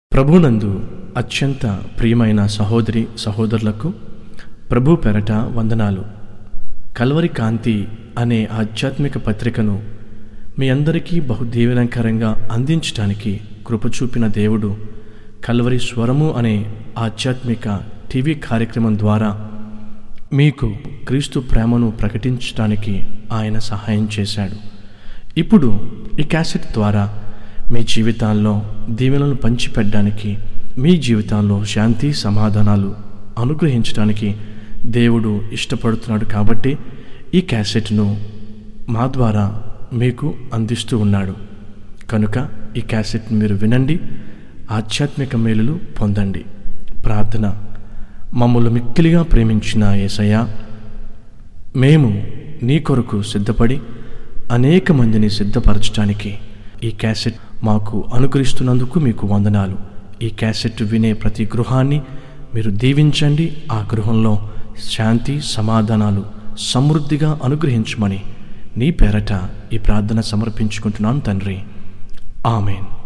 ప్రభునందు అత్యంత ప్రియమైన సహోదరి సహోదరులకు ప్రభు పెరట వందనాలు. కల్వరి కాంతి అనే ఆధ్యాత్మిక పత్రికను మీ అందరికీ బహుదీవెనకరంగా అందించడానికి కృప చూపిన దేవుడు కల్వరి స్వరము అనే ఆధ్యాత్మిక టీవీ కార్యక్రమం ద్వారా మీకు క్రీస్తు ప్రేమను ప్రకటించడానికి ఆయన సహాయం చేశాడు. ఇప్పుడు ఈ క్యాసెట్ ద్వారా మీ జీవితాల్లో దీవెనలను పంచిపెట్టడానికి, మీ జీవితాల్లో శాంతి సమాధానాలు అనుగ్రహించడానికి దేవుడు ఇష్టపడుతున్నాడు. కాబట్టి ఈ క్యాసెట్ను మా ద్వారా మీకు అందిస్తూ ఉన్నాడు. కనుక ఈ క్యాసెట్ను మీరు వినండి, ఆధ్యాత్మిక మేలులు పొందండి. ప్రార్థన. మమ్మల్ని మిక్కిలిగా ప్రేమించిన యేసయ్యా, మేము నీ కొరకు సిద్ధపడి అనేక మందిని సిద్ధపరచడానికి ఈ క్యాసెట్ మాకు అనుగ్రహిస్తున్నందుకు మీకు వందనాలు. ఈ క్యాసెట్ వినే ప్రతి గృహాన్ని మీరు దీవించండి. ఆ గృహంలో శాంతి సమాధానాలు సమృద్ధిగా అనుగ్రహించమని నీ పేరట ఈ ప్రార్థన సమర్పించుకుంటున్నాను తండ్రి. ఆమేన్.